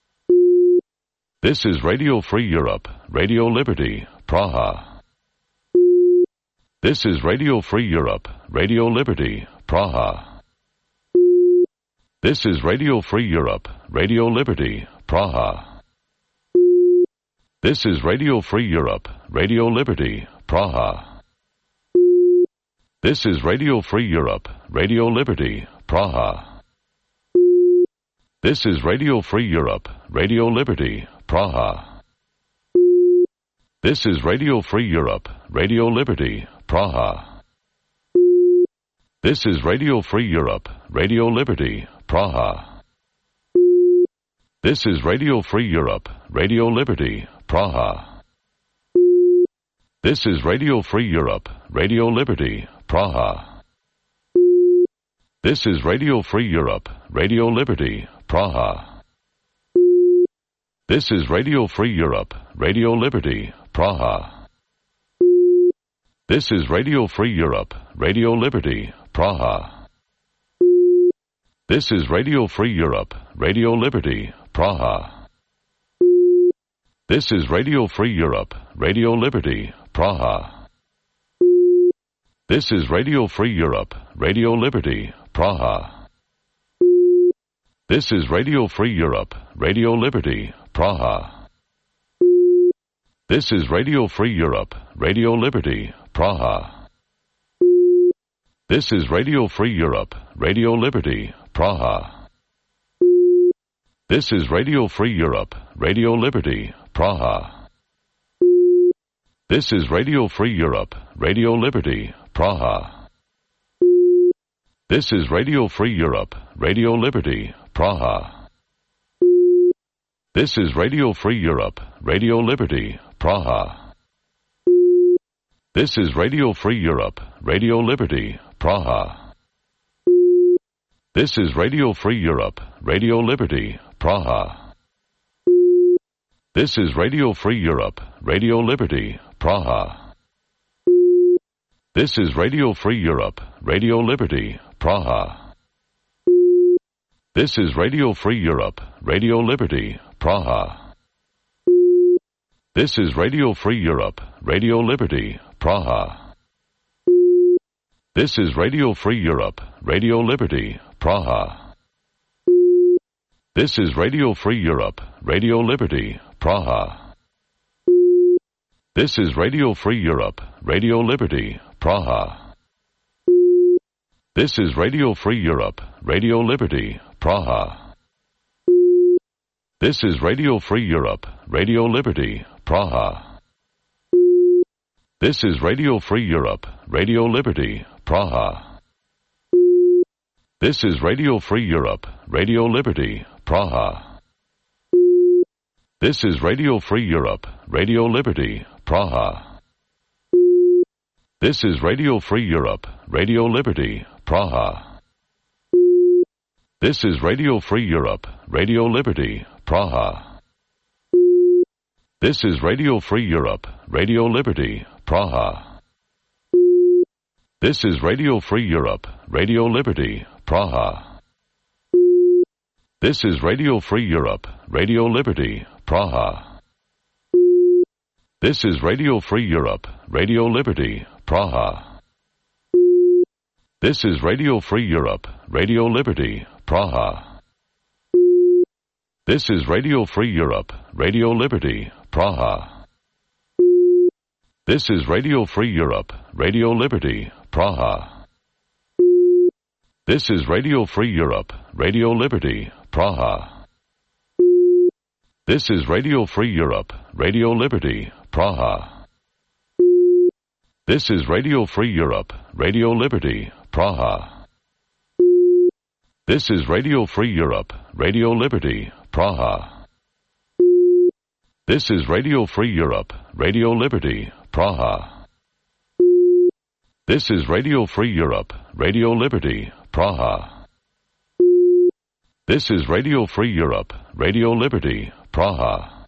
This is Radio Free Europe, Radio Liberty, Praha. This is Radio Free Europe, Radio Liberty, Praha. This is Radio Free Europe, Radio Liberty, Praha. This is Radio Free Europe, Radio Liberty, Praha. This is Radio Free Europe, Radio Liberty, Praha. This is Radio Free Europe, Radio Liberty, Praha. This is Radio Free Europe, Radio Liberty, Praha. This is Radio Free Europe, Radio Liberty, Praha. This is Radio Free Europe, Radio Liberty, Praha. This is Radio Free Europe, Radio Liberty, Praha. This is Radio Free Europe, Radio Liberty, Praha. This is Radio Free Europe, Radio Liberty, Praha. This is Radio Free Europe, Radio Liberty, Praha. This is Radio Free Europe, Radio Liberty, Praha. This is Radio Free Europe, Radio Liberty, Praha. This is Radio Free Europe, Radio Liberty, Praha. This is Radio Free Europe, Radio Liberty, Praha. This is Radio Free Europe, Radio Liberty, Praha. This is Radio Free Europe, Radio Liberty, Praha. This is Radio Free Europe, Radio Liberty, Praha. This is Radio Free Europe, Radio Liberty, Praha. This is Radio Free Europe, Radio Liberty, Praha. This is Radio Free Europe, Radio Liberty, Praha. This is Radio Free Europe, Radio Liberty, Praha. This is Radio Free Europe, Radio Liberty, Praha. This is Radio Free Europe, Radio Liberty, Praha. This is Radio Free Europe, Radio Liberty, Praha. This is Radio Free Europe, Radio Liberty, Praha. This is Radio Free Europe, Radio Liberty, Praha. This is Radio Free Europe, Radio Liberty, Praha. This is Radio Free Europe, Radio Liberty, Praha. This is Radio Free Europe, Radio Liberty, Praha. This is Radio Free Europe, Radio Liberty, Praha. This is Radio Free Europe, Radio Liberty, Praha. This is Radio Free Europe, Radio Liberty, Praha. This is Radio Free Europe, Radio Liberty, Praha. This is Radio Free Europe, Radio Liberty, Praha. This is Radio Free Europe, Radio Liberty, Praha. This is Radio Free Europe, Radio Liberty, Praha. This is Radio Free Europe, Radio Liberty, Praha. This is Radio Free Europe, Radio Liberty, Praha. This is Radio Free Europe, Radio Liberty, Praha. This is Radio Free Europe, Radio Liberty, Praha. This is Radio Free Europe, Radio Liberty, Praha. This is Radio Free Europe, Radio Liberty, Praha. This is Radio Free Europe, Radio Liberty, Praha. This is Radio Free Europe, Radio Liberty, Praha. This is Radio Free Europe, Radio Liberty, Praha. This is Radio Free Europe, Radio Liberty, Praha. This is Radio Free Europe, Radio Liberty, Praha. This is Radio Free Europe, Radio Liberty, Praha. This is Radio Free Europe, Radio Liberty, Praha. This is Radio Free Europe, Radio Liberty, Praha.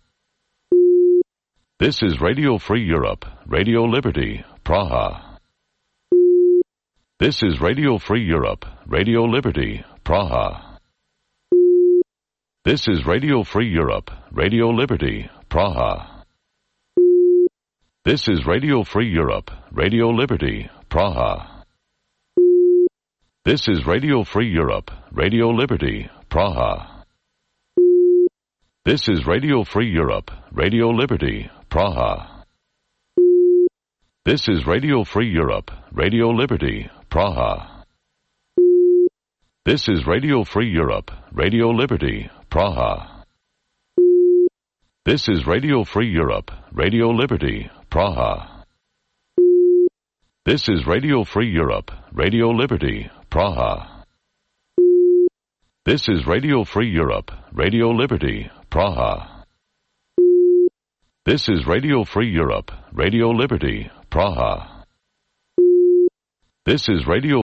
This is Radio Free Europe, Radio Liberty, Praha. This is Radio Free Europe, Radio Liberty, Praha. This is Radio Free Europe, Radio Liberty, Praha. This is Radio Free Europe, Radio Liberty, Praha. This is Radio Free Europe, Radio Liberty, Praha. This is Radio Free Europe, Radio Liberty, Praha. This is Radio Free Europe, Radio Liberty, Praha. This is Radio Free Europe, Radio Liberty, Praha. This is Radio Free Europe, Radio Liberty, Praha. This is Radio Free Europe, Radio Liberty, Praha. This is Radio Free Europe, Radio Liberty, Praha. This is Radio Free Europe, Radio Liberty, Praha. This is Radio